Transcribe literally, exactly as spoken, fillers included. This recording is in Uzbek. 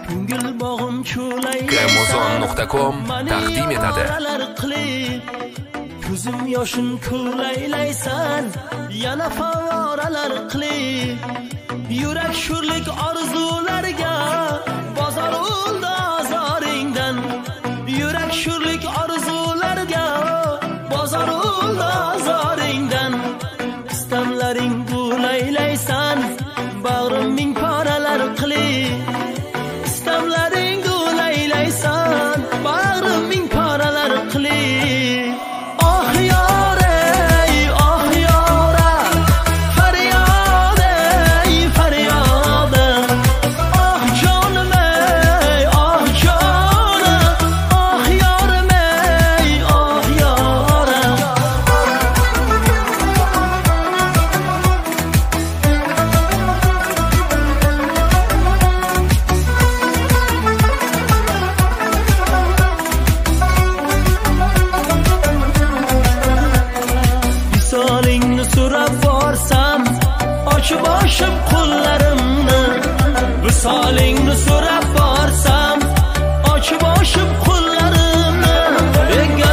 Kremozon nuqta com taqdim etadi. Ko'zim yoshin ko'laylaysan, yana favoralar qilib, yurak shurlik orzularga bozor oldi azoringdan, yurak shurlik orzularga bozor oldi azoringdan. Istamlaring bo'laylaysan, bag'rim ming paralar qilib, istamlaring bo'laylaysan, bag'rim ming paralar qilib. Boshim qo'llarimni, visolingni so'rab borsam, ochib boshim qo'llarimni,